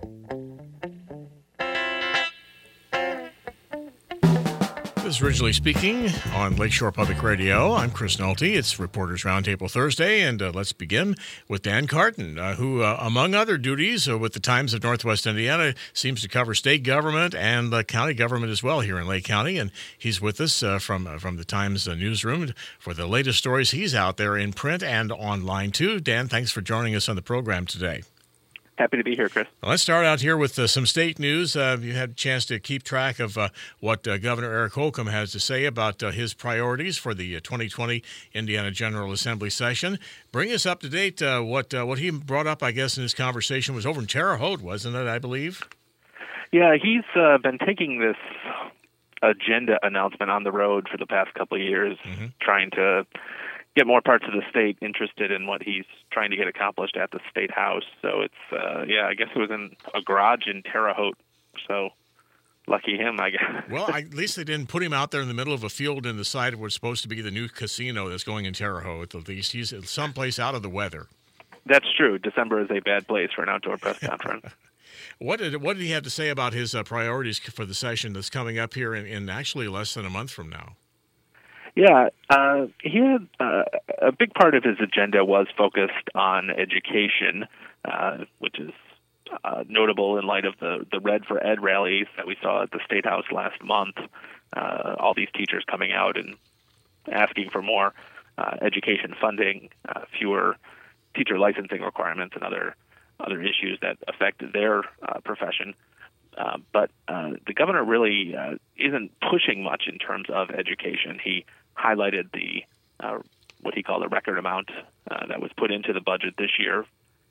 This is Ridgely speaking on Lakeshore Public Radio. I'm Chris Nolte. It's Reporters Roundtable Thursday, and let's begin with Dan Carton, who, among other duties with the Times of Northwest Indiana, seems to cover state government and county government as well here in Lake County, and he's with us from the Times newsroom for the latest stories. He's out there in print and online, too. Dan, thanks for joining us on the program today. Happy to be here, Chris. Well, let's start out here with some state news. You had a chance to keep track of what Governor Eric Holcomb has to say about his priorities for the 2020 Indiana General Assembly session. Bring us up to date. What he brought up, I guess, in his conversation was over in Terre Haute, wasn't it, I believe? Yeah, he's been taking this agenda announcement on the road for the past couple of years, trying to get more parts of the state interested in what he's trying to get accomplished at the State House. So it's, I guess it was in a garage in Terre Haute. So lucky him, I guess. Well, at least they didn't put him out there in the middle of a field in the side of what's supposed to be the new casino that's going in Terre Haute. At least he's someplace out of the weather. That's true. December is a bad place for an outdoor press conference. What did he have to say about his priorities for the session that's coming up here in actually less than a month from now? Yeah, he had a big part of his agenda was focused on education, which is notable in light of the Red for Ed rallies that we saw at the State House last month. All these teachers coming out and asking for more education funding, fewer teacher licensing requirements, and other issues that affect their profession. But the governor really isn't pushing much in terms of education. He highlighted the what he called a record amount that was put into the budget this year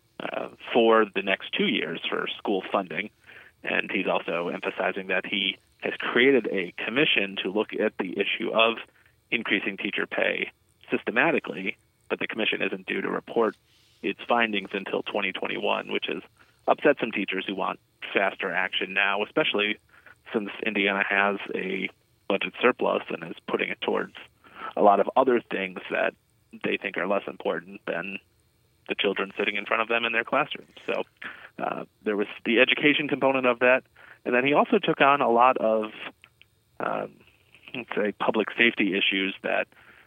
for the next 2 years for school funding. And he's also emphasizing that he has created a commission to look at the issue of increasing teacher pay systematically, but the commission isn't due to report its findings until 2021, which has upset some teachers who want faster action now, especially since Indiana has a budget surplus and is putting it towards a lot of other things that they think are less important than the children sitting in front of them in their classrooms. So there was the education component of that. And then he also took on a lot of, let's say, public safety issues that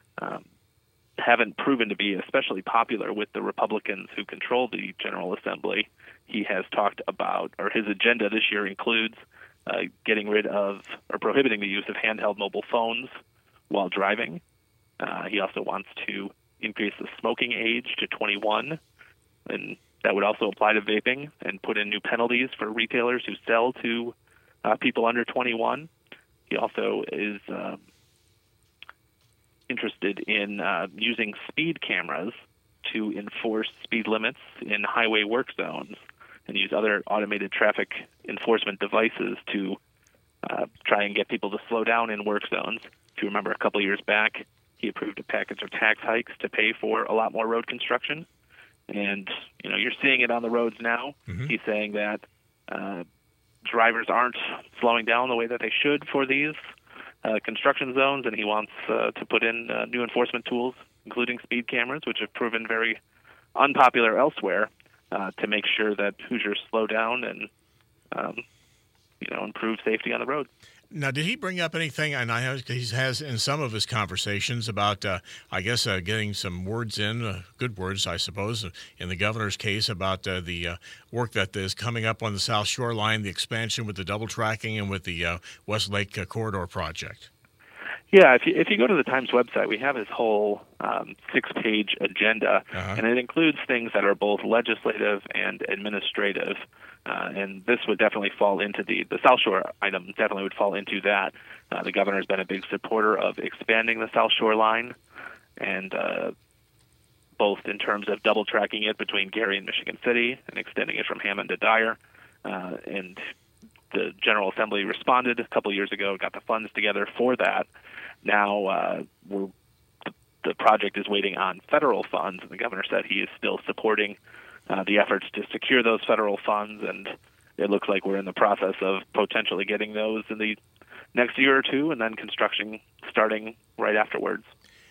haven't proven to be especially popular with the Republicans who control the General Assembly. He has talked about, or his agenda this year includes getting rid of or prohibiting the use of handheld mobile phones while driving. He also wants to increase the smoking age to 21, and that would also apply to vaping, and put in new penalties for retailers who sell to people under 21. He also is interested in using speed cameras to enforce speed limits in highway work zones and use other automated traffic enforcement devices to try and get people to slow down in work zones. If you remember, a couple of years back, he approved a package of tax hikes to pay for a lot more road construction. And, you're seeing it on the roads now. He's saying that drivers aren't slowing down the way that they should for these construction zones, and he wants to put in new enforcement tools, including speed cameras, which have proven very unpopular elsewhere, to make sure that Hoosiers slow down and, improve safety on the road. Now, did he bring up anything, and he has in some of his conversations about, getting some words in, good words, I suppose, in the governor's case about the work that is coming up on the South Shore Line, the expansion with the double tracking and with the West Lake Corridor project? Yeah, if you go to the Times website, we have his whole 6-page agenda, and it includes things that are both legislative and administrative. And this would definitely fall into the South Shore item definitely would fall into that. The governor has been a big supporter of expanding the South Shore Line, and both in terms of double tracking it between Gary and Michigan City and extending it from Hammond to Dyer. And the General Assembly responded a couple of years ago, got the funds together for that. Now the project is waiting on federal funds, and the governor said he is still supporting the efforts to secure those federal funds, and it looks like we're in the process of potentially getting those in the next year or two, and then construction starting right afterwards.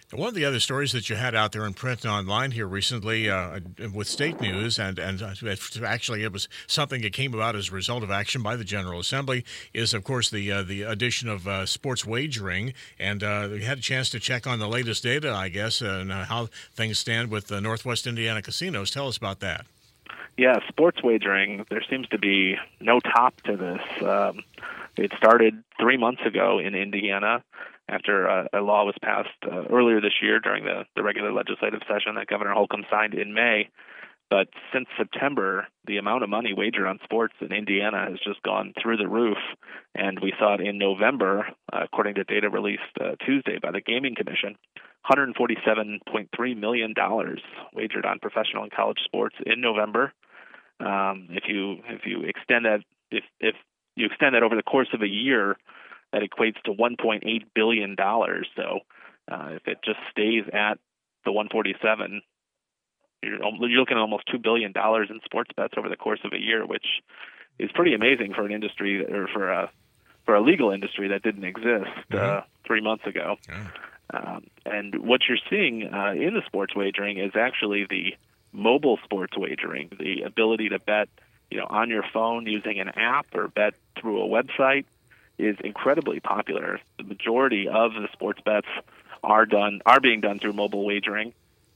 One of the other stories that you had out there in print and online here recently with state news, and actually it was something that came about as a result of action by the General Assembly, is, of course, the addition of sports wagering. And we had a chance to check on the latest data, I guess, and how things stand with the Northwest Indiana casinos. Tell us about that. Yeah, sports wagering, there seems to be no top to this. It started 3 months ago in Indiana after a law was passed earlier this year during the regular legislative session that Governor Holcomb signed in May. But since September, the amount of money wagered on sports in Indiana has just gone through the roof. And we saw it in November, according to data released Tuesday by the Gaming Commission, $147.3 million wagered on professional and college sports in November. If you extend that if you extend that over the course of a year, that equates to $1.8 billion. So if it just stays at the 147, you're looking at almost $2 billion in sports bets over the course of a year, which is pretty amazing for an industry or for a legal industry that didn't exist 3 months ago. And what you're seeing in the sports wagering is actually the mobile sports wagering, the ability to bet, on your phone using an app or bet through a website, is incredibly popular. The majority of the sports bets are being done through mobile wagering,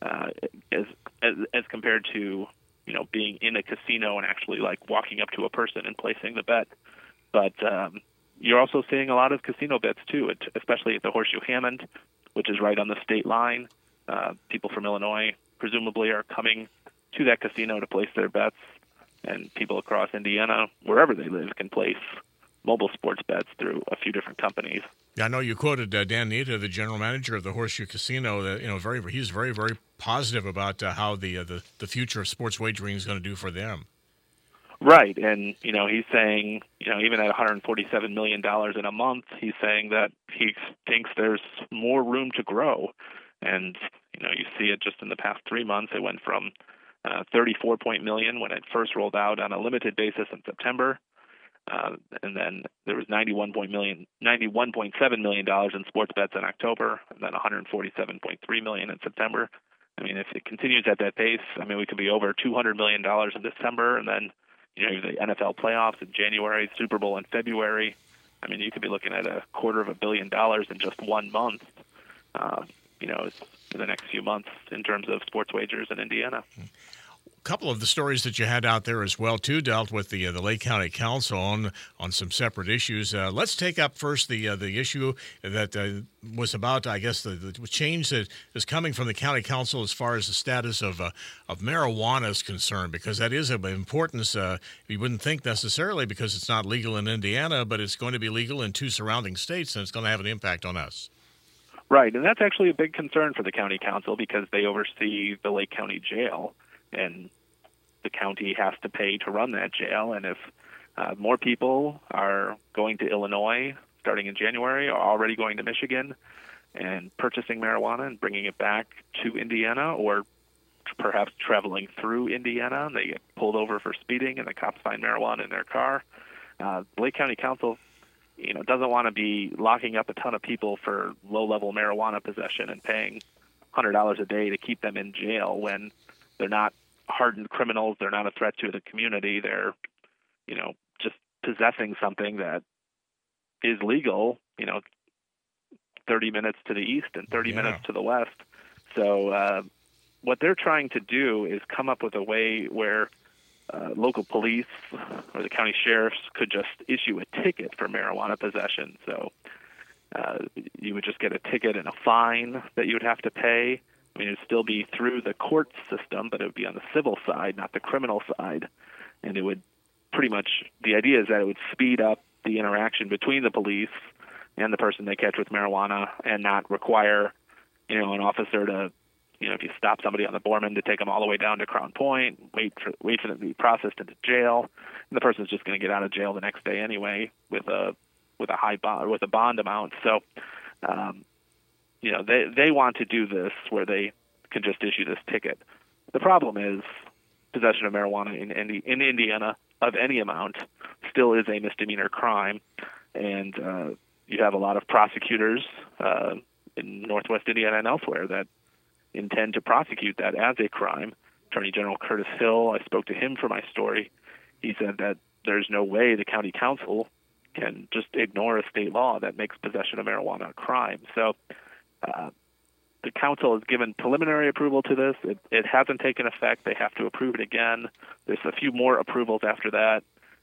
as compared to being in a casino and actually like walking up to a person and placing the bet. But you're also seeing a lot of casino bets too, especially at the Horseshoe Hammond, which is right on the state line. People from Illinois presumably are coming to that casino to place their bets, and people across Indiana, wherever they live, can place mobile sports bets through a few different companies. Yeah, I know you quoted Dan Nita, the general manager of the Horseshoe Casino. That he's very, very positive about how the future of sports wagering is going to do for them. Right, and he's saying even at $147 million in a month, he's saying that he thinks there's more room to grow, and you see it just in the past 3 months. It went from $34 million when it first rolled out on a limited basis in September. And then there was $91.7 million in sports bets in October, and then $147.3 million in September. I mean, if it continues at that pace, we could be over $200 million in December, and then the NFL playoffs in January, Super Bowl in February. You could be looking at $250 million in just 1 month. In the next few months in terms of sports wagers in Indiana. A couple of the stories that you had out there as well, too, dealt with the Lake County Council on some separate issues. Let's take up first the issue that was about, I guess, the change that is coming from the county council as far as the status of marijuana is concerned, because that is of importance. You wouldn't think necessarily because it's not legal in Indiana, but it's going to be legal in 2 surrounding states, and it's going to have an impact on us. Right, and that's actually a big concern for the county council because they oversee the Lake County Jail, and the county has to pay to run that jail. And if more people are going to Illinois starting in January, or already going to Michigan and purchasing marijuana and bringing it back to Indiana, or perhaps traveling through Indiana, and they get pulled over for speeding and the cops find marijuana in their car, the Lake County Council doesn't want to be locking up a ton of people for low-level marijuana possession and paying $100 a day to keep them in jail when they're not hardened criminals. They're not a threat to the community. They're, just possessing something that is legal, 30 minutes to the east and 30 minutes to the west. So what they're trying to do is come up with a way where local police or the county sheriffs could just issue a ticket for marijuana possession. So you would just get a ticket and a fine that you would have to pay. It would still be through the court system, but it would be on the civil side, not the criminal side. And it would pretty much, the idea is that it would speed up the interaction between the police and the person they catch with marijuana, and not require, an officer to, if you stop somebody on the Borman, to take them all the way down to Crown Point, wait for them to be processed into jail, and the person's just going to get out of jail the next day anyway with a high bond, with a bond amount. So, they want to do this where they can just issue this ticket. The problem is possession of marijuana in Indiana of any amount still is a misdemeanor crime, and you have a lot of prosecutors in Northwest Indiana and elsewhere that intend to prosecute that as a crime. Attorney General Curtis Hill, I spoke to him for my story. He said that there's no way the county council can just ignore a state law that makes possession of marijuana a crime. So the council has given preliminary approval to this. It hasn't taken effect. They have to approve it again. There's a few more approvals after that.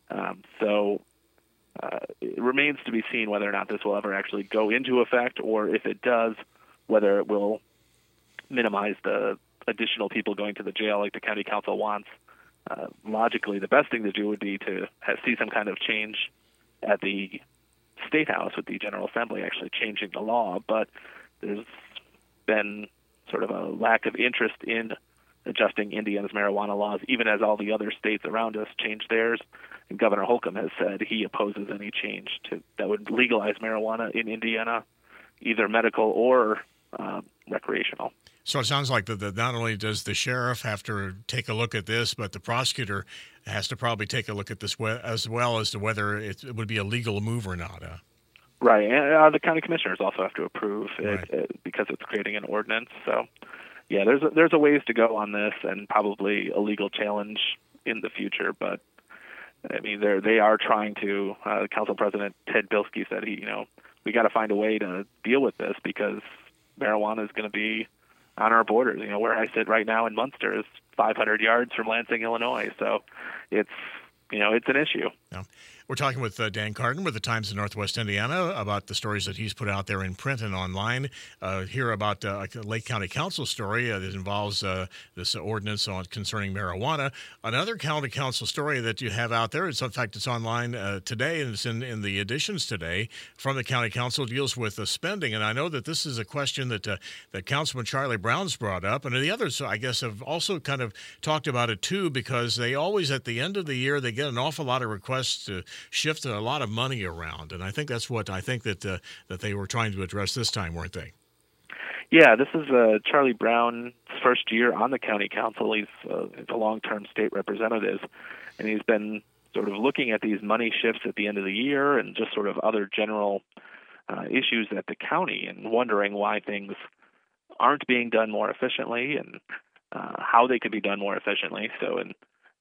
It remains to be seen whether or not this will ever actually go into effect, or if it does, whether it will minimize the additional people going to the jail like the county council wants. Logically, the best thing to do would be to see some kind of change at the State House with the General Assembly actually changing the law, but there's been sort of a lack of interest in adjusting Indiana's marijuana laws, even as all the other states around us change theirs. And Governor Holcomb has said he opposes any change that would legalize marijuana in Indiana, either medical or recreational. So it sounds like that not only does the sheriff have to take a look at this, but the prosecutor has to probably take a look at this as well as to whether it would be a legal move or not. Right, and the county commissioners also have to approve it because it's creating an ordinance. So, yeah, there's a ways to go on this, and probably a legal challenge in the future. But I mean, they are trying to. Council President Ted Bilski said we got to find a way to deal with this because marijuana is going to be on our borders. Where I sit right now in Munster is 500 yards from Lansing, Illinois. So it's an issue. Yeah. We're talking with Dan Carton with the Times of Northwest Indiana about the stories that he's put out there in print and online. Hear about a Lake County Council story that involves this ordinance concerning marijuana. Another county council story that you have out there, in fact, it's online today, and it's in the editions today from the county council, deals with spending. And I know that this is a question that Councilman Charlie Brown's brought up, and the others, I guess, have also kind of talked about it too, because they always, at the end of the year, they get an awful lot of requests to shift a lot of money around, and I think that's what that they were trying to address this time, weren't they? Yeah, this is Charlie Brown's first year on the county council. He's a long-term state representative, and he's been sort of looking at these money shifts at the end of the year and just sort of other general issues at the county and wondering why things aren't being done more efficiently and how they could be done more efficiently. So, and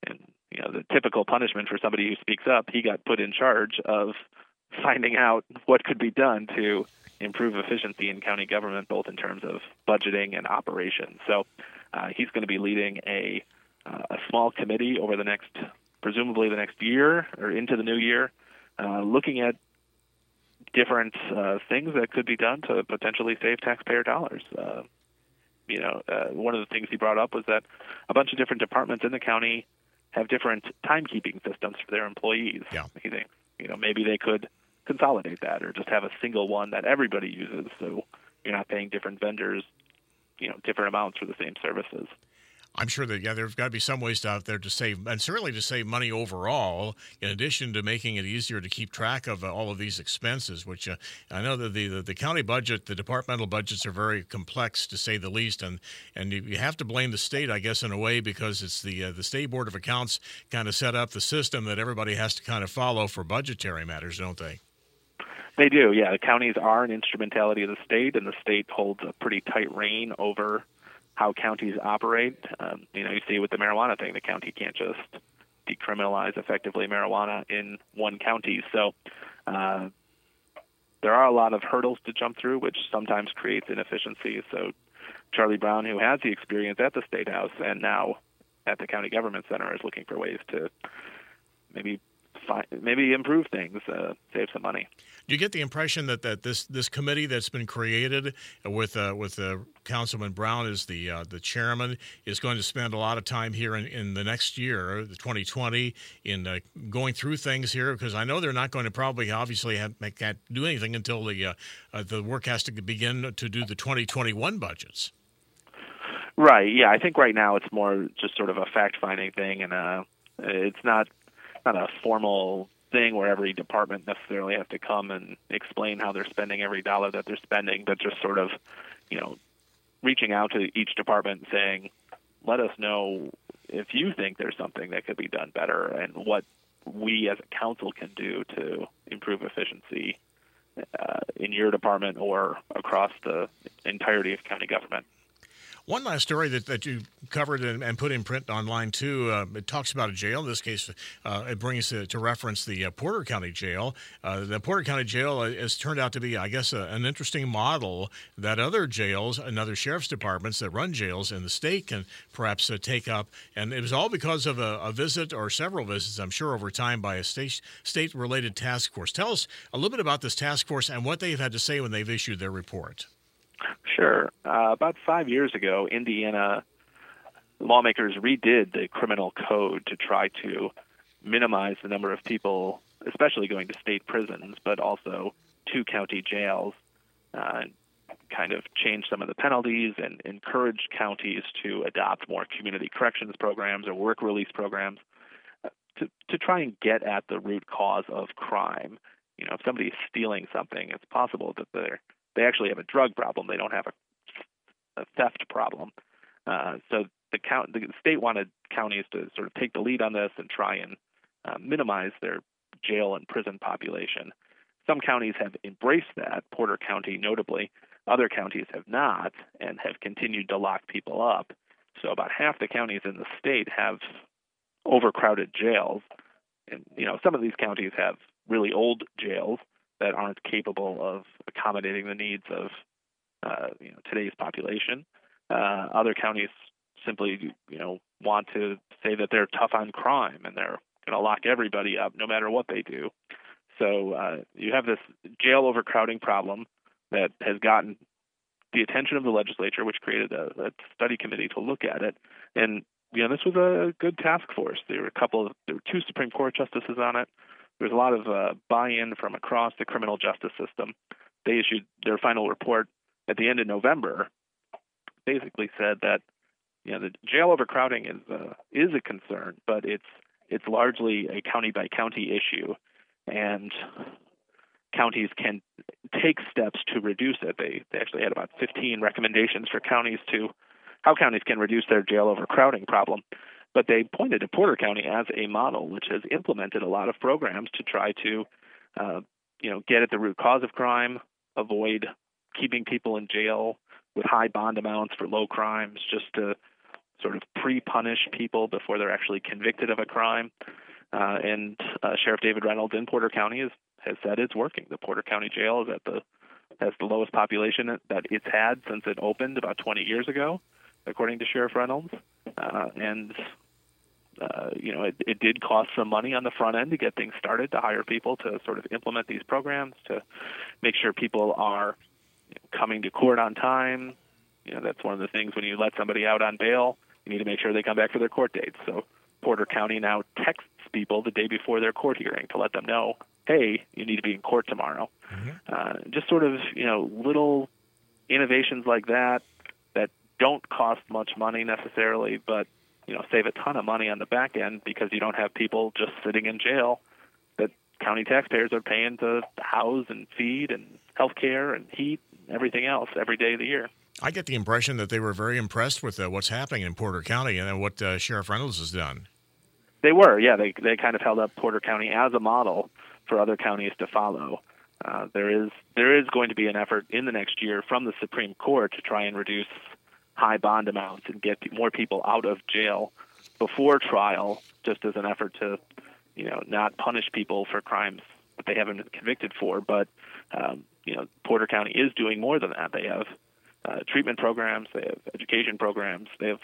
the typical punishment for somebody who speaks up, he got put in charge of finding out what could be done to improve efficiency in county government, both in terms of budgeting and operations. So he's going to be leading a small committee over presumably the next year or into the new year, looking at different things that could be done to potentially save taxpayer dollars. One of the things he brought up was that a bunch of different departments in the county have different timekeeping systems for their employees. Yeah. He thinks, maybe they could consolidate that or just have a single one that everybody uses, so you're not paying different vendors, different amounts for the same services. I'm sure that, there's got to be some ways out there to save, and certainly to save money overall, in addition to making it easier to keep track of all of these expenses, which I know that the county budget, the departmental budgets are very complex, to say the least, and you have to blame the state, I guess, in a way, because it's the State Board of Accounts kind of set up the system that everybody has to kind of follow for budgetary matters, don't they? They do, yeah. The counties are an instrumentality of the state, and the state holds a pretty tight rein over how counties operate. You see with the marijuana thing, the county can't just decriminalize effectively marijuana in one county. So there are a lot of hurdles to jump through, which sometimes creates inefficiencies. So Charlie Brown, who has the experience at the State House and now at the County Government Center, is looking for ways to maybe improve things, save some money. Do you get the impression that this committee that's been created with Councilman Brown as the chairman is going to spend a lot of time here in the next year, the 2020, in going through things here? Because I know they're not going to probably obviously do anything until the work has to begin to do the 2021 budgets. Right. Yeah. I think right now it's more just sort of a fact-finding thing, and it's not a formal thing where every department necessarily has to come and explain how they're spending every dollar that they're spending, but just sort of, reaching out to each department and saying, let us know if you think there's something that could be done better and what we as a council can do to improve efficiency in your department or across the entirety of county government. One last story that you covered and put in print online, too, it talks about a jail. In this case, it brings to reference the Porter County Jail. The Porter County Jail has turned out to be, I guess, an interesting model that other jails and other sheriff's departments that run jails in the state can perhaps take up. And it was all because of a visit or several visits, I'm sure, over time by a state-related task force. Tell us a little bit about this task force and what they've had to say when they've issued their report. Sure. About 5 years ago, Indiana lawmakers redid the criminal code to try to minimize the number of people, especially going to state prisons, but also to county jails, kind of change some of the penalties and encourage counties to adopt more community corrections programs or work release programs to try and get at the root cause of crime. You know, if somebody's stealing something, it's possible that they actually have a drug problem. They don't have a theft problem. So the state wanted counties to sort of take the lead on this and try and minimize their jail and prison population. Some counties have embraced that, Porter County notably. Other counties have not and have continued to lock people up. So about half the counties in the state have overcrowded jails. And, you know, some of these counties have really old jails that aren't capable of accommodating the needs of today's population. Other counties simply, want to say that they're tough on crime and they're going to lock everybody up no matter what they do. So you have this jail overcrowding problem that has gotten the attention of the legislature, which created a study committee to look at it. And this was a good task force. There were two Supreme Court justices on it. There's a lot of buy-in from across the criminal justice system. They issued their final report at the end of November. Basically said that the jail overcrowding is a concern, but it's largely a county by county issue, and counties can take steps to reduce it. They actually had about 15 recommendations for how counties can reduce their jail overcrowding problem. But they pointed to Porter County as a model, which has implemented a lot of programs to try to, get at the root cause of crime, avoid keeping people in jail with high bond amounts for low crimes, just to sort of pre-punish people before they're actually convicted of a crime. And Sheriff David Reynolds in Porter County has said it's working. The Porter County Jail has the lowest population that it's had since it opened about 20 years ago, according to Sheriff Reynolds. It did cost some money on the front end to get things started, to hire people to sort of implement these programs, to make sure people are coming to court on time. That's one of the things when you let somebody out on bail, you need to make sure they come back for their court dates. So Porter County now texts people the day before their court hearing to let them know, hey, you need to be in court tomorrow. Mm-hmm. Just sort of, little innovations like that don't cost much money necessarily, but save a ton of money on the back end because you don't have people just sitting in jail that county taxpayers are paying to house and feed and health care and heat and everything else every day of the year. I get the impression that they were very impressed with what's happening in Porter County and what Sheriff Reynolds has done. They were, yeah. They kind of held up Porter County as a model for other counties to follow. There is going to be an effort in the next year from the Supreme Court to try and reduce high bond amounts and get more people out of jail before trial, just as an effort to, not punish people for crimes that they haven't been convicted for. But, Porter County is doing more than that. They have treatment programs, they have education programs, they have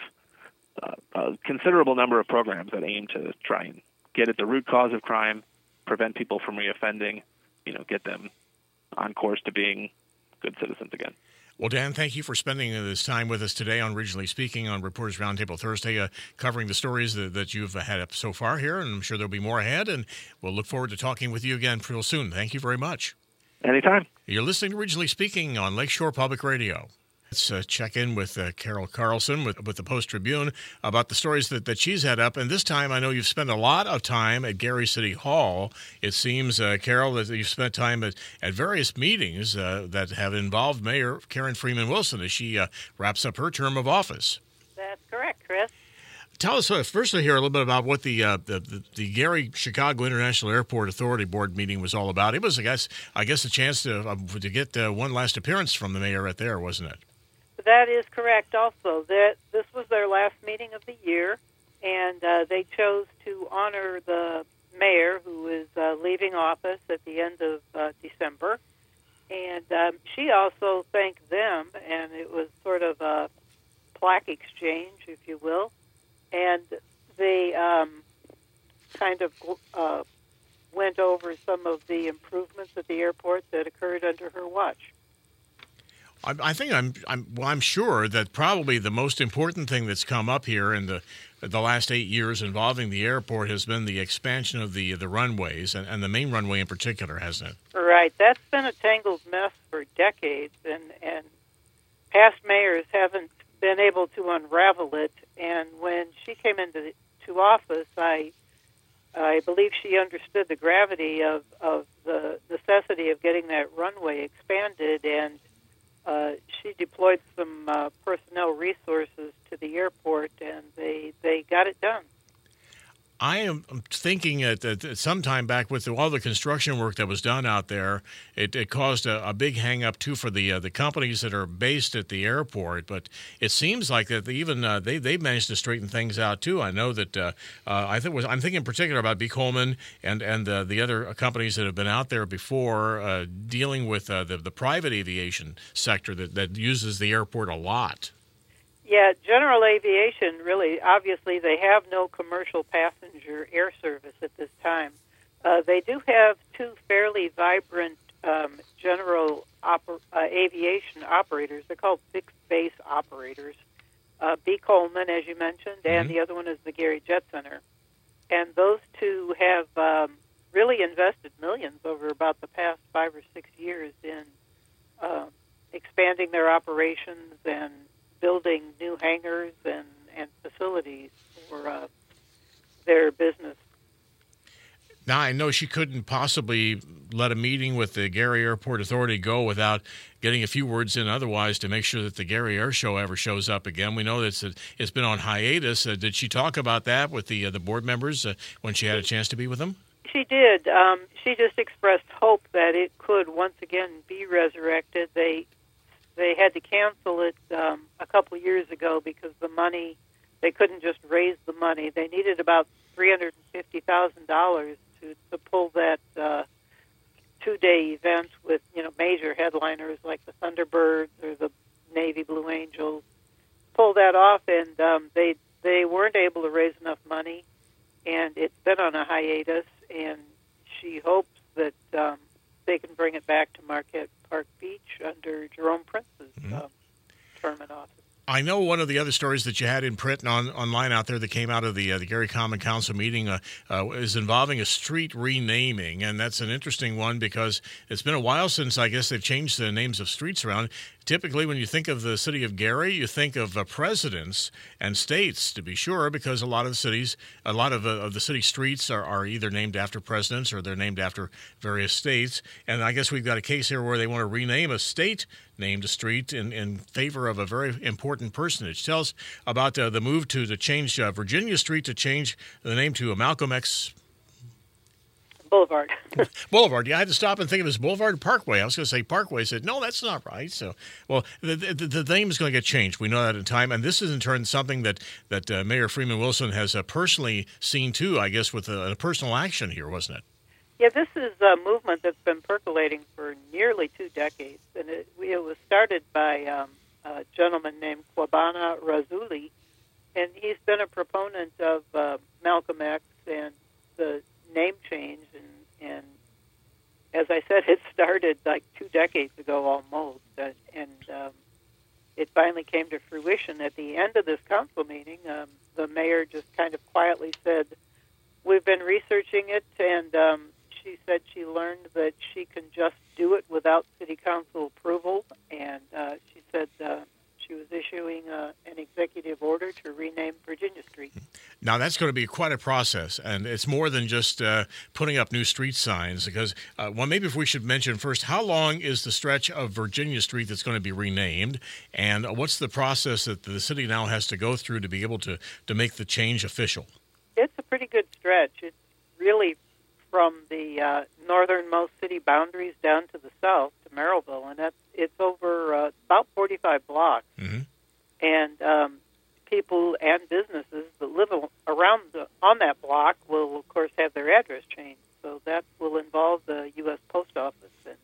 a considerable number of programs that aim to try and get at the root cause of crime, prevent people from reoffending, get them on course to being good citizens again. Well, Dan, thank you for spending this time with us today on Regionally Speaking on Reporters Roundtable Thursday, covering the stories that you've had up so far here, and I'm sure there'll be more ahead, and we'll look forward to talking with you again real soon. Thank you very much. Anytime. You're listening to Regionally Speaking on Lakeshore Public Radio. Let's check in with Carol Carlson with the Post-Tribune about the stories that she's had up. And this time, I know you've spent a lot of time at Gary City Hall. It seems, Carol, that you've spent time at various meetings that have involved Mayor Karen Freeman Wilson as she wraps up her term of office. That's correct, Chris. Tell us firstly here a little bit about what the Gary Chicago International Airport Authority Board meeting was all about. It was, I guess, a chance to get one last appearance from the mayor right there, wasn't it? That is correct. Also, that this was their last meeting of the year, and they chose to honor the mayor who is leaving office at the end of December. And she also thanked them, and it was sort of a plaque exchange, if you will. And they kind of went over some of the improvements at the airport that occurred under her watch. I think I'm sure that probably the most important thing that's come up here in the last 8 years involving the airport has been the expansion of the runways and the main runway in particular, hasn't it? Right. That's been a tangled mess for decades, and past mayors haven't been able to unravel it. And when she came into office, I believe she understood the gravity of the necessity of getting that runway expanded, and she deployed some personnel resources to the airport, and they got it done. I am thinking that some time back with all the construction work that was done out there, it caused a big hang-up, too, for the companies that are based at the airport. But it seems like that they've managed to straighten things out, too. I know that I'm thinking in particular about B. Coleman and the other companies that have been out there before dealing with the private aviation sector that uses the airport a lot. Yeah, general aviation, really, obviously, they have no commercial passenger air service at this time. They do have two fairly vibrant general aviation operators. They're called fixed base operators. B. Coleman, as you mentioned, and the other one is the Gary Jet Center. And those two have really invested millions over about the past 5 or 6 years in expanding their operations and building new hangars and facilities for their business. Now, I know she couldn't possibly let a meeting with the Gary Airport Authority go without getting a few words in otherwise to make sure that the Gary Air Show ever shows up again. We know that it's been on hiatus. Did she talk about that with the board members when she had a chance to be with them? She did. She just expressed hope that it could once again be resurrected. They had to cancel it a couple years ago because the money, they couldn't just raise the money. They needed about $350,000 to pull that two-day event with, major headliners like the Thunderbirds or the Navy Blue Angels. Pull that off, and they weren't able to raise enough money, and it's been on a hiatus, and she hopes that they can bring it back to Marquette Park Beach under Jerome Prince's term in office. I know one of the other stories that you had in print and online out there that came out of the Gary Common Council meeting is involving a street renaming, and that's an interesting one because it's been a while since I guess they've changed the names of streets around. Typically, when you think of the city of Gary, you think of presidents and states, to be sure, because a lot of the city streets are either named after presidents or they're named after various states. And I guess we've got a case here where they want to rename a state-named street in favor of a very important personage. Tell us about the move to change Virginia Street to change the name to Malcolm X Boulevard. Boulevard. Yeah, I had to stop and think of it as Boulevard Parkway. I was going to say Parkway. I said, no, that's not right. So, well, the name is going to get changed. We know that in time. And this is, in turn, something that Mayor Freeman Wilson has personally seen, too, I guess, with a personal action here, wasn't it? Yeah, this is a movement that's been percolating for nearly 2 decades. And it was started by a gentleman named Kwabena Razuli. And he's been a proponent of Malcolm X and the name change, and as I said, it started like 2 decades ago almost, and it finally came to fruition. At the end of this council meeting, the mayor just kind of quietly said, we've been researching it, and she said she learned that she can just do it without city council approval, and she said she was issuing an executive order to rename Virginia Street. Now, that's going to be quite a process, and it's more than just putting up new street signs, because, maybe if we should mention first, how long is the stretch of Virginia Street that's going to be renamed, and what's the process that the city now has to go through to be able to make the change official? It's a pretty good stretch. It's really from the northernmost city boundaries down to the south to Merrillville, and it's over about 45 blocks. Mm-hmm. And people and businesses that live around on that block will, of course, have their address changed. So that will involve the U.S. Post Office. And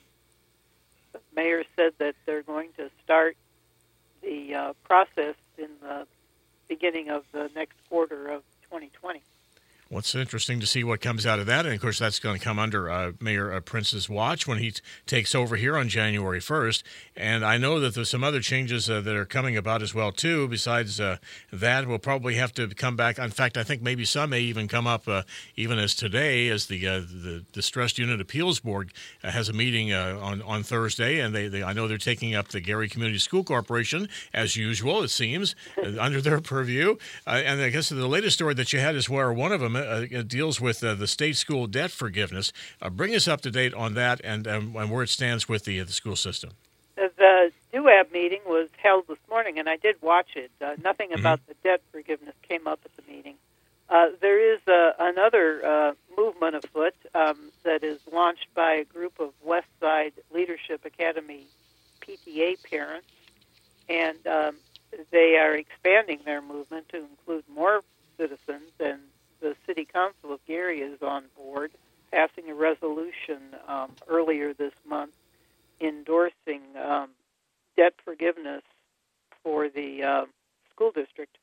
the mayor said that they're going to start the process in the beginning of the next quarter of 2020. Well, it's interesting to see what comes out of that. And, of course, that's going to come under Mayor Prince's watch when he takes over here on January 1st. And I know that there's some other changes that are coming about as well, too. Besides that, we'll probably have to come back. In fact, I think maybe some may even come up even as today, as the Distressed Unit Appeals Board has a meeting on Thursday. And I know they're taking up the Gary Community School Corporation, as usual, it seems, under their purview. And I guess the latest story that you had is where one of them deals with the state school debt forgiveness. Bring us up to date on that and where it stands with the school system. The DUAB meeting was held this morning, and I did watch it. Nothing about the debt forgiveness came up at the meeting. There is another movement afoot that is launched by a group of West Side Leadership Academy PTA parents, and they are expanding their movement to include more citizens, and the City Council of Gary is on board, passing a resolution earlier this month endorsing debt forgiveness for the school district.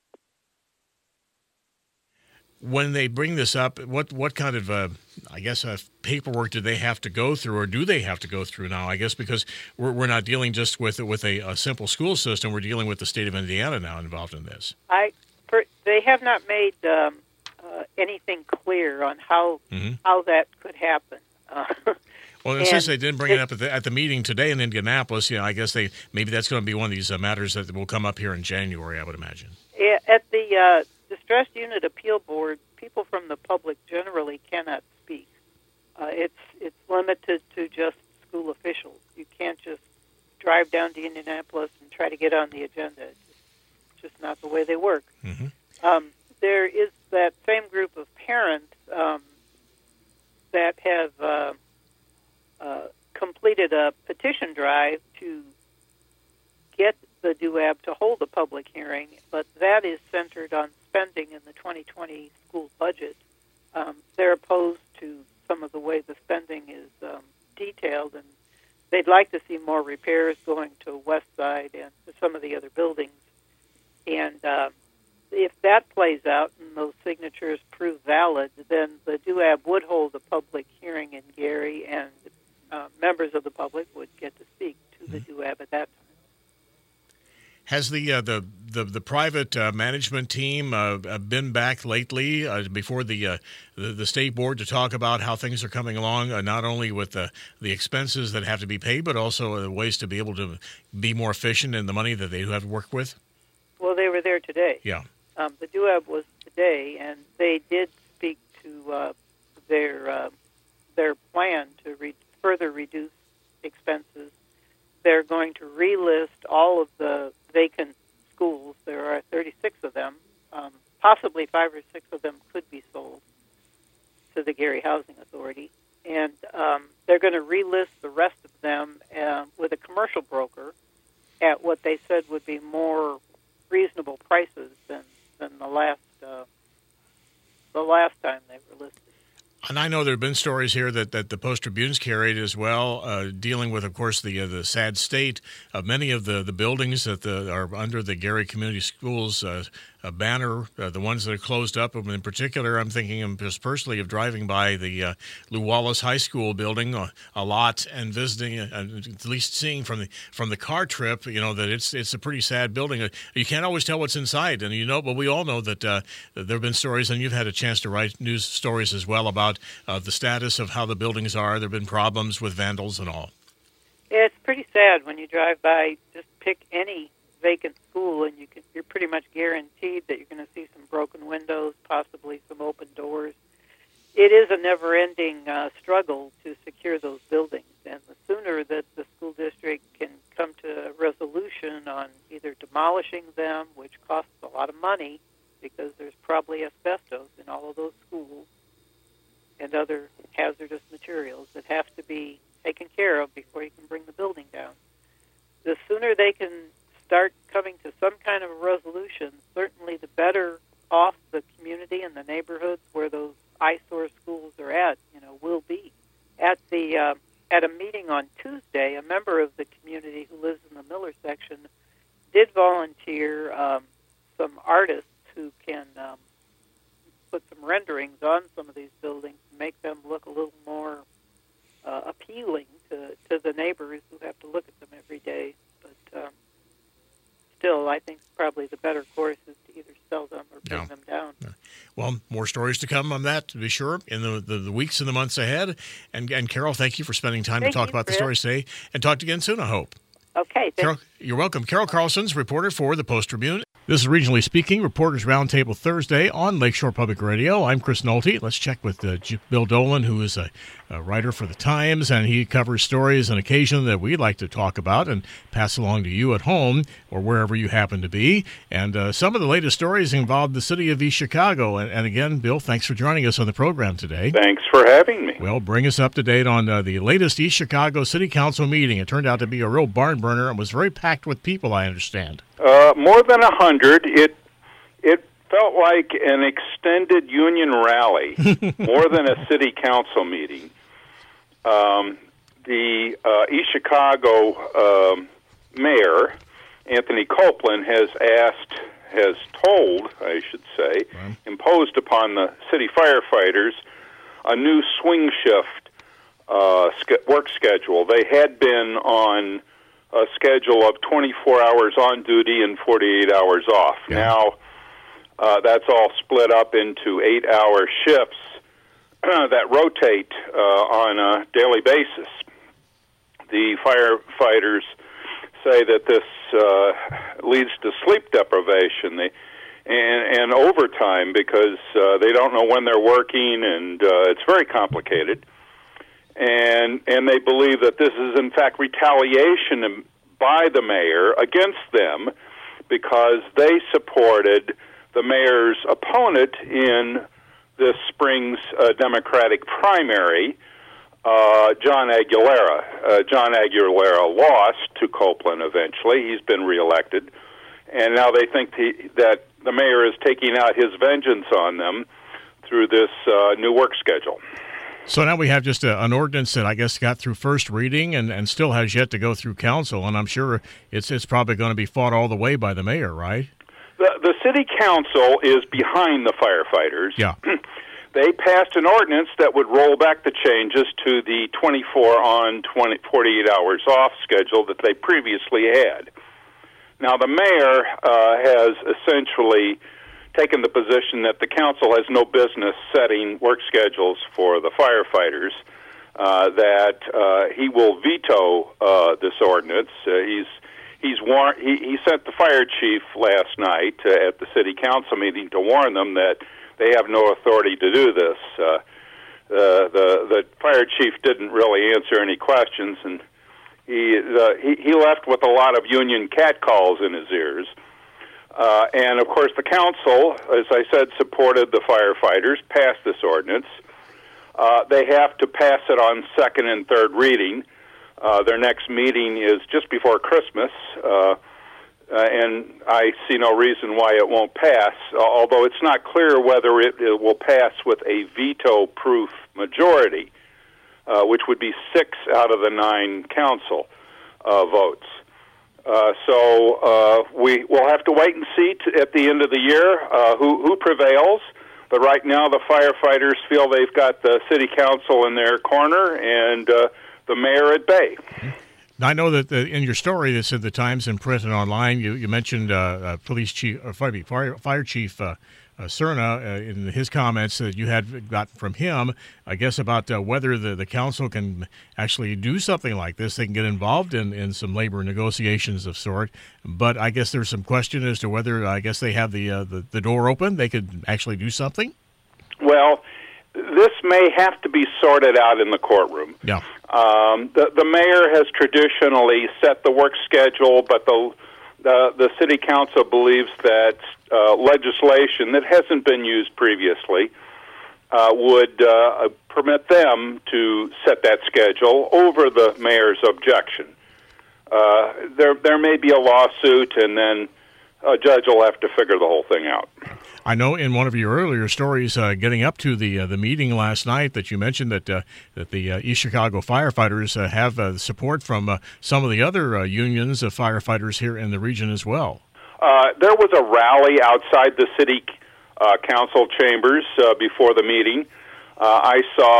When they bring this up, what kind of, paperwork do they have to go through, or do they have to go through now? I guess because we're not dealing just with a simple school system, we're dealing with the state of Indiana now involved in this. They have not made anything clear on how that could happen. Well, and since they didn't bring it up at the meeting today in Indianapolis, I guess maybe that's going to be one of these matters that will come up here in January, I would imagine. At the Distressed Unit Appeal Board, people from the public generally cannot speak. It's limited to just school officials. You can't just drive down to Indianapolis and try to get on the agenda. It's just not the way they work. Mm-hmm. There is that same group of parents that have completed a petition drive to get the DUAB to hold a public hearing, but that is centered on spending in the 2020 school budget. They're opposed to some of the way the spending is detailed, and they'd like to see more repairs going to West Side and to some of the other buildings. And if that plays out and those signatures prove valid, then the DUAB would hold a public hearing in Gary, and members of the public would get to speak to the DUAB at that time. Has the private management team been back lately before the state board to talk about how things are coming along, not only with the expenses that have to be paid, but also ways to be able to be more efficient in the money that they have to work with? Well, they were there today. Yeah. The DUAB was today, and they did speak to their plan to further reduce expenses. They're going to relist all of the vacant schools. There are 36 of them. Possibly 5 or 6 of them could be sold to the Gary Housing Authority. And they're going to relist the rest of them with a commercial broker at what they said would be more reasonable prices than the last time they were listed. And I know there have been stories here that the Post-Tribune's carried as well, dealing with, of course, the sad state of many of the buildings that are under the Gary Community Schools banner, the ones that are closed up. In particular, I'm thinking just personally of driving by the Lew Wallace High School building a lot and visiting, at least seeing from the car trip, that it's a pretty sad building. You can't always tell what's inside, and but we all know that there have been stories, and you've had a chance to write news stories as well about the status of how the buildings are. There have been problems with vandals and all. It's pretty sad when you drive by. Just pick any vacant school, and you're pretty much guaranteed that you're going to see some broken windows, possibly some open doors. It is a never-ending struggle to secure those buildings, and the sooner that the school district can come to a resolution on either demolishing them, which costs a lot of money because there's probably asbestos in all of those schools and other hazardous materials that have to be taken care of before you can bring the building down. The sooner they can start coming to some kind of a resolution, certainly the better off the community and the neighborhoods where those eyesore schools are at, will be. At a meeting on Tuesday, a member of the community who lives in the Miller section did volunteer some artists who can put some renderings on some of these buildings to make them look a little more appealing to the neighbors who have to look at them every day. But still, I think probably the better course is to either sell them or bring them down. Well, more stories to come on that, to be sure, in the weeks and the months ahead. And Carol, thank you for spending time to talk about the stories today. And talk again soon, I hope. Okay. Carol, you're welcome. Carol Carlson's reporter for the Post-Tribune. This is Regionally Speaking, Reporters Roundtable Thursday on Lakeshore Public Radio. I'm Chris Nolte. Let's check with Bill Dolan, who is a writer for the Times, and he covers stories on occasion that we'd like to talk about and pass along to you at home or wherever you happen to be. And some of the latest stories involve the city of East Chicago. And again, Bill, thanks for joining us on the program today. Thanks for having me. Well, bring us up to date on the latest East Chicago City Council meeting. It turned out to be a real barn burner and was very packed with people, I understand. More than 100. It felt like an extended union rally, more than a city council meeting. The East Chicago mayor, Anthony Copeland, has told, I should say, imposed upon the city firefighters a new swing shift work schedule. They had been on a schedule of 24 hours on duty and 48 hours off. Yeah. Now, that's all split up into 8-hour shifts that rotate on a daily basis. The firefighters say that this leads to sleep deprivation and overtime because they don't know when they're working, and it's very complicated. And they believe that this is, in fact, retaliation by the mayor against them because they supported the mayor's opponent in this spring's Democratic primary, John Aguilera. John Aguilera lost to Copeland eventually. He's been reelected. And now they think that the mayor is taking out his vengeance on them through this new work schedule. So now we have just an ordinance that I guess got through first reading and still has yet to go through council, and I'm sure it's probably going to be fought all the way by the mayor, right? The city council is behind the firefighters. Yeah. They passed an ordinance that would roll back the changes to the 24 on, 48 hours off schedule that they previously had. Now, the mayor has essentially taken the position that the council has no business setting work schedules for the firefighters, that he will veto this ordinance. He sent the fire chief last night at the city council meeting to warn them that they have no authority to do this. The fire chief didn't really answer any questions, and he left with a lot of union catcalls in his ears. And, of course, the council, as I said, supported the firefighters, passed this ordinance. They have to pass it on second and third reading. Their next meeting is just before Christmas, and I see no reason why it won't pass, although it's not clear whether it will pass with a veto-proof majority, which would be 6 out of the 9 council votes. So we will have to wait and see at the end of the year who prevails. But right now, the firefighters feel they've got the city council in their corner and the mayor at bay. Now, I know that in your story that's in the Times in print and online, you mentioned police chief, fire chief Cerna in his comments that you had got from him, I guess, about whether the council can actually do something like this. They can get involved in some labor negotiations of sort, but I guess there's some question as to whether, I guess, they have the door open. They could actually do something. Well, this may have to be sorted out in the courtroom. Yeah. The mayor has traditionally set the work schedule, but the city council believes that legislation that hasn't been used previously would permit them to set that schedule over the mayor's objection. There may be a lawsuit, and then a judge will have to figure the whole thing out. I know in one of your earlier stories, getting up to the meeting last night, that you mentioned that the East Chicago firefighters have support from some of the other unions of firefighters here in the region as well. There was a rally outside the city council chambers before the meeting. I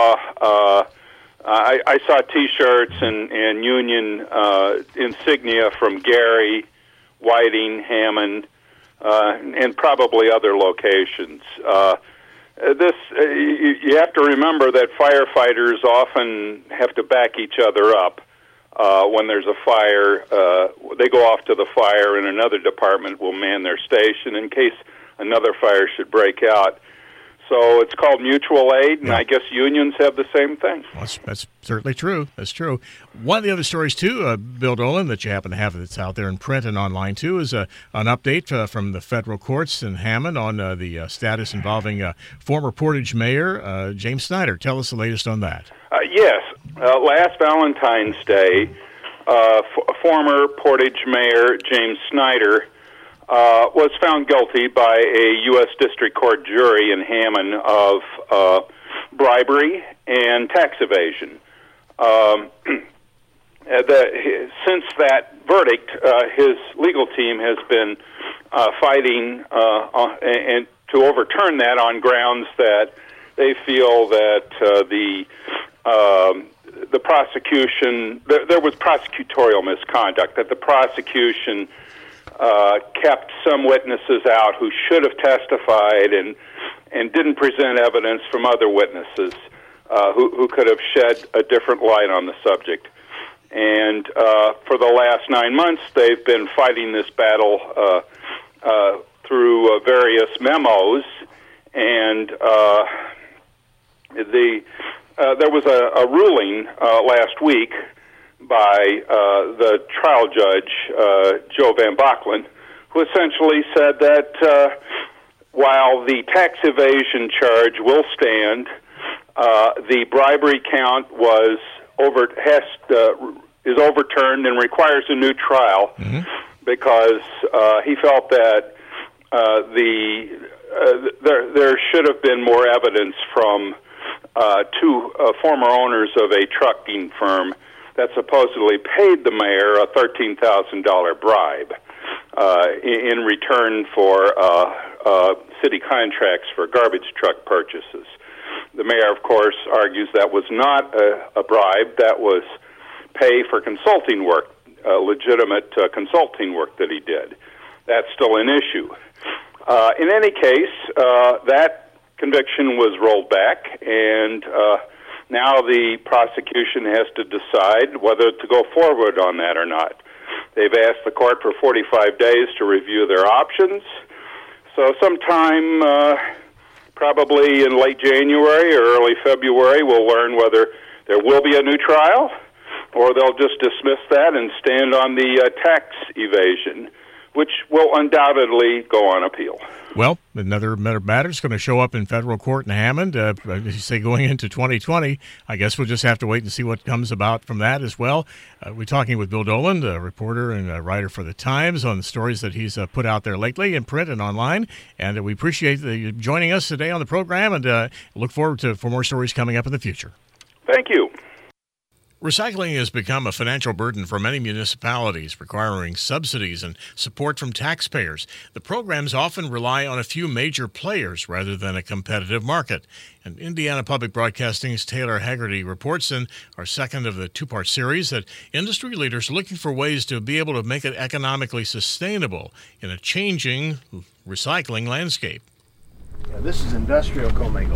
saw T-shirts and union insignia from Gary, Whiting, Hammond, and probably other locations. You have to remember that firefighters often have to back each other up. When there's a fire, they go off to the fire, and another department will man their station in case another fire should break out. So it's called mutual aid, and I guess unions have the same thing. Well, that's certainly true. That's true. One of the other stories, too, Bill Dolan, that you happen to have that's out there in print and online, too, is an update from the federal courts in Hammond on the status involving former Portage Mayor James Snyder. Tell us the latest on that. Yes. Last Valentine's Day, former Portage Mayor James Snyder was found guilty by a U.S. District Court jury in Hammond of bribery and tax evasion. Since that verdict, his legal team has been fighting and to overturn that on grounds that they feel that the prosecution, there was prosecutorial misconduct, that the prosecution kept some witnesses out who should have testified and didn't present evidence from other witnesses who could have shed a different light on the subject. And for the last 9 months, they've been fighting this battle through various memos, and there was a ruling last week by the trial judge, Joe Van Bachlen, who essentially said that while the tax evasion charge will stand, the bribery count is overturned and requires a new trial because he felt that there should have been more evidence from two former owners of a trucking firm that supposedly paid the mayor a $13,000 bribe in return for city contracts for garbage truck purchases. The mayor, of course, argues that was not a bribe. That was pay for consulting work, legitimate consulting work that he did. That's still an issue. In any case, that conviction was rolled back, and now the prosecution has to decide whether to go forward on that or not. They've asked the court for 45 days to review their options. So sometime probably in late January or early February, we'll learn whether there will be a new trial or they'll just dismiss that and stand on the tax evasion, which will undoubtedly go on appeal. Well, another matter is going to show up in federal court in Hammond, as you say, going into 2020. I guess we'll just have to wait and see what comes about from that as well. We're talking with Bill Dolan, a reporter and a writer for The Times, on the stories that he's put out there lately in print and online. And we appreciate you joining us today on the program, and look forward for more stories coming up in the future. Thank you. Recycling has become a financial burden for many municipalities, requiring subsidies and support from taxpayers. The programs often rely on a few major players rather than a competitive market. And Indiana Public Broadcasting's Taylor Haggerty reports in our second of the two-part series that industry leaders are looking for ways to be able to make it economically sustainable in a changing recycling landscape. Yeah, this is industrial commingle.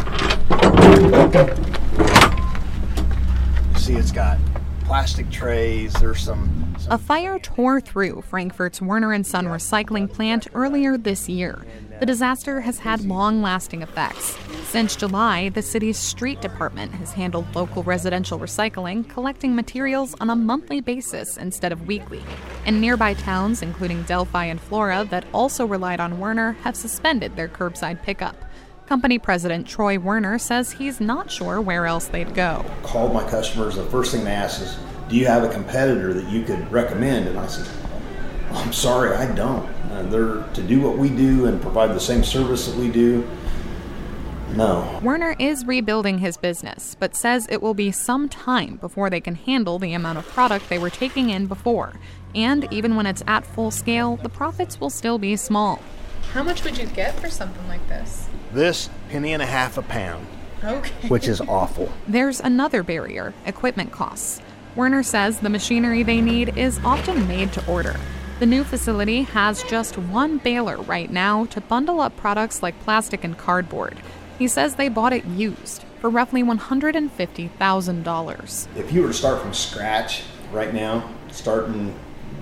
You see, it's got plastic trays. There's some. A fire tore through Frankfort's Werner & Son recycling plant earlier this year. The disaster has had long-lasting effects. Since July, the city's street department has handled local residential recycling, collecting materials on a monthly basis instead of weekly. And nearby towns, including Delphi and Flora, that also relied on Werner, have suspended their curbside pickup. Company president Troy Werner says he's not sure where else they'd go. Called my customers, the first thing they asked is, do you have a competitor that you could recommend? And I said, I'm sorry, I don't. They're to do what we do and provide the same service that we do. No. Werner is rebuilding his business, but says it will be some time before they can handle the amount of product they were taking in before. And even when it's at full scale, the profits will still be small. How much would you get for something like this? This, $1.50 a pound. Okay. Which is awful. There's another barrier, equipment costs. Werner says the machinery they need is often made to order. The new facility has just one baler right now to bundle up products like plastic and cardboard. He says they bought it used for roughly $150,000. If you were to start from scratch right now, starting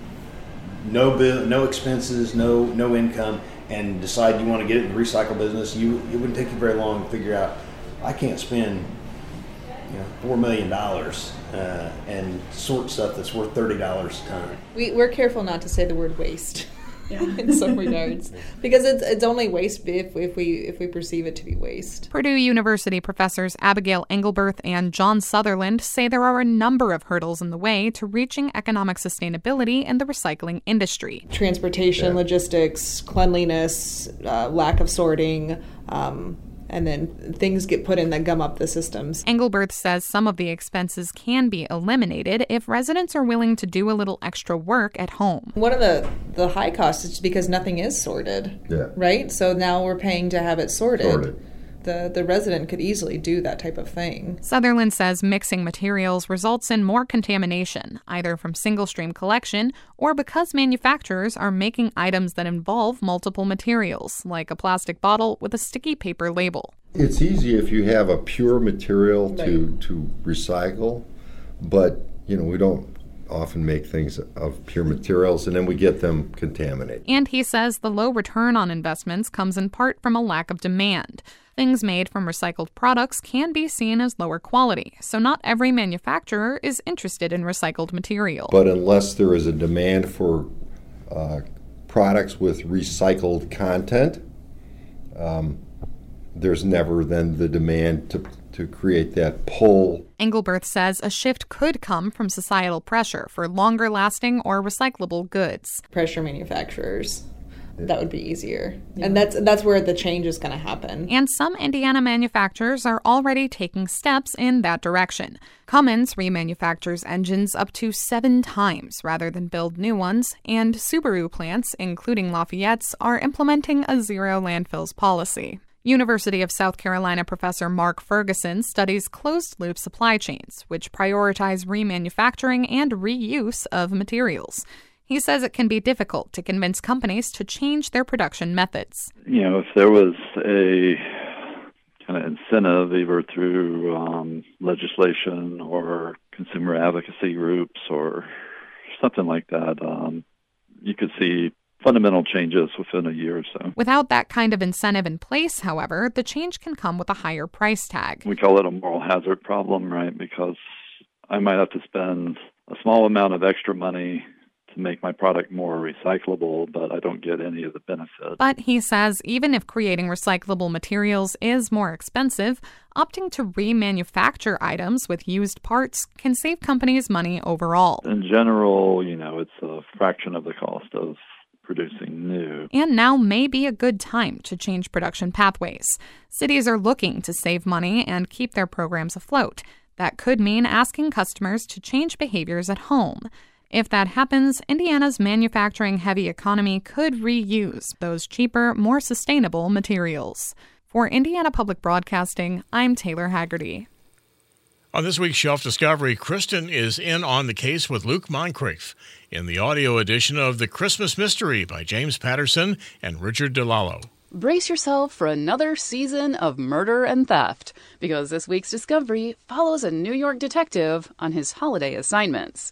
no expenses, no income, and decide you want to get it in the recycle business, it wouldn't take you very long to figure out, I can't spend $4 million and sort stuff that's worth $30 a ton. We're careful not to say the word waste in some regards, because it's only waste if we perceive it to be waste. Purdue University professors Abigail Engelberth and John Sutherland say there are a number of hurdles in the way to reaching economic sustainability in the recycling industry. Transportation, logistics, cleanliness, lack of sorting, and then things get put in that gum up the systems. Engelberth says some of the expenses can be eliminated if residents are willing to do a little extra work at home. One of the high costs is because nothing is sorted, right? So now we're paying to have it sorted. The resident could easily do that type of thing. Sutherland says mixing materials results in more contamination, either from single-stream collection or because manufacturers are making items that involve multiple materials, like a plastic bottle with a sticky paper label. It's easy if you have a pure material to recycle, but we don't often make things of pure materials, and then we get them contaminated. And he says the low return on investments comes in part from a lack of demand. Things made from recycled products can be seen as lower quality, so not every manufacturer is interested in recycled material. But unless there is a demand for products with recycled content, there's never then the demand to create that pull. Engelberth says a shift could come from societal pressure for longer-lasting or recyclable goods. Pressure manufacturers. That would be easier. Yeah. And that's where the change is going to happen. And some Indiana manufacturers are already taking steps in that direction. Cummins remanufactures engines up to 7 times rather than build new ones, and Subaru plants, including Lafayette's, are implementing a zero landfills policy. University of South Carolina professor Mark Ferguson studies closed-loop supply chains, which prioritize remanufacturing and reuse of materials. He says it can be difficult to convince companies to change their production methods. If there was a kind of incentive, either through legislation or consumer advocacy groups or something like that, you could see fundamental changes within a year or so. Without that kind of incentive in place, however, the change can come with a higher price tag. We call it a moral hazard problem, right? Because I might have to spend a small amount of extra money to make my product more recyclable, but I don't get any of the benefit. But he says even if creating recyclable materials is more expensive, opting to remanufacture items with used parts can save companies money overall. In general, it's a fraction of the cost of producing new. And now may be a good time to change production pathways. Cities are looking to save money and keep their programs afloat. That could mean asking customers to change behaviors at home. If that happens, Indiana's manufacturing-heavy economy could reuse those cheaper, more sustainable materials. For Indiana Public Broadcasting, I'm Taylor Haggerty. On this week's Shelf Discovery, Kristen is in on the case with Luke Moncrief in the audio edition of The Christmas Mystery by James Patterson and Richard DeLallo. Brace yourself for another season of murder and theft, because this week's discovery follows a New York detective on his holiday assignments.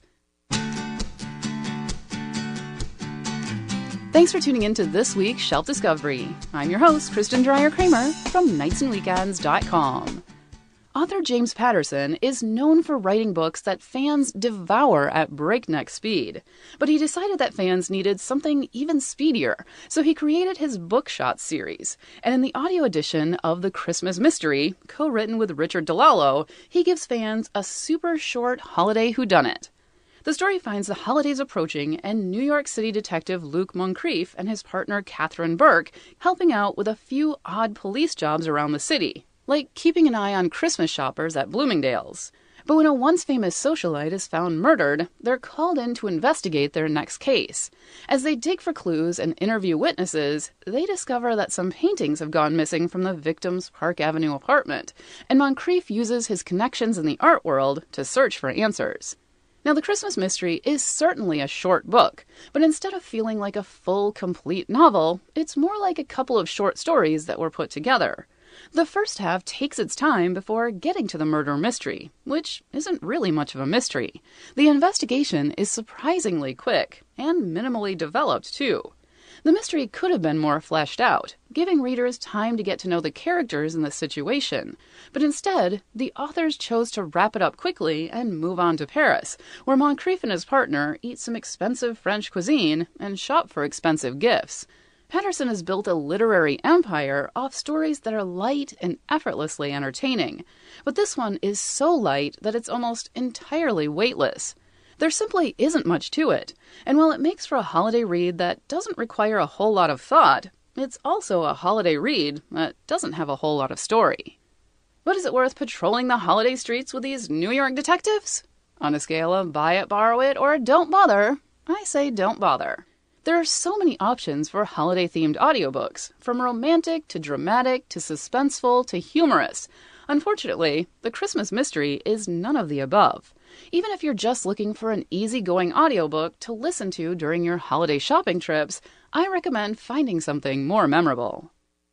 Thanks for tuning in to this week's Shelf Discovery. I'm your host, Kristen Dreyer-Kramer from nightsandweekends.com. Author James Patterson is known for writing books that fans devour at breakneck speed. But he decided that fans needed something even speedier, so he created his Bookshot series. And in the audio edition of The Christmas Mystery, co-written with Richard DeLallo, he gives fans a super short holiday whodunit. The story finds the holidays approaching and New York City detective Luke Moncrief and his partner Catherine Burke helping out with a few odd police jobs around the city, like keeping an eye on Christmas shoppers at Bloomingdale's. But when a once-famous socialite is found murdered, they're called in to investigate their next case. As they dig for clues and interview witnesses, they discover that some paintings have gone missing from the victim's Park Avenue apartment, and Moncrief uses his connections in the art world to search for answers. Now, The Christmas Mystery is certainly a short book, but instead of feeling like a full, complete novel, it's more like a couple of short stories that were put together. The first half takes its time before getting to the murder mystery, which isn't really much of a mystery. The investigation is surprisingly quick, and minimally developed, too. The mystery could have been more fleshed out, giving readers time to get to know the characters in the situation. But instead, the authors chose to wrap it up quickly and move on to Paris, where Moncrief and his partner eat some expensive French cuisine and shop for expensive gifts. Patterson has built a literary empire off stories that are light and effortlessly entertaining. But this one is so light that it's almost entirely weightless. There simply isn't much to it, and while it makes for a holiday read that doesn't require a whole lot of thought, it's also a holiday read that doesn't have a whole lot of story. But is it worth patrolling the holiday streets with these New York detectives? On a scale of buy it, borrow it, or don't bother, I say don't bother. There are so many options for holiday-themed audiobooks, from romantic to dramatic to suspenseful to humorous. Unfortunately, The Christmas Mystery is none of the above. Even if you're just looking for an easygoing audiobook to listen to during your holiday shopping trips, I recommend finding something more memorable.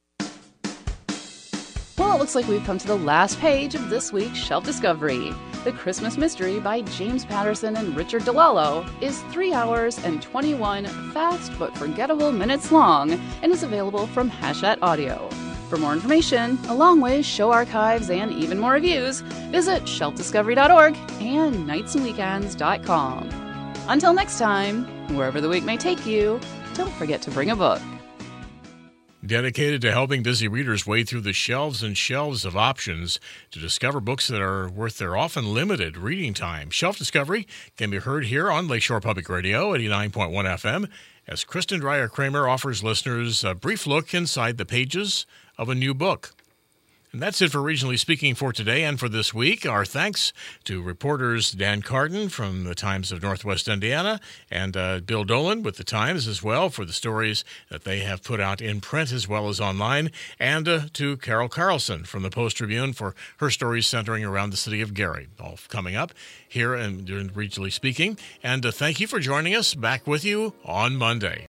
Well, it looks like we've come to the last page of this week's Shelf Discovery. The Christmas Mystery by James Patterson and Richard DeLallo is 3 hours and 21 fast but forgettable minutes long and is available from Hachette Audio. For more information, along with show archives and even more reviews, visit shelfdiscovery.org and nightsandweekends.com. Until next time, wherever the week may take you, don't forget to bring a book. Dedicated to helping busy readers wade through the shelves and shelves of options to discover books that are worth their often limited reading time. Shelf Discovery can be heard here on Lakeshore Public Radio 89.1 FM as Kristen Dreyer-Kramer offers listeners a brief look inside the pages of a new book. And that's it for Regionally Speaking for today and for this week. Our thanks to reporters Dan Carden from the Times of Northwest Indiana and Bill Dolan with the Times as well for the stories that they have put out in print as well as online, and to Carol Carlson from the Post-Tribune for her stories centering around the city of Gary. All coming up here in Regionally Speaking. And thank you for joining us. Back with you on Monday.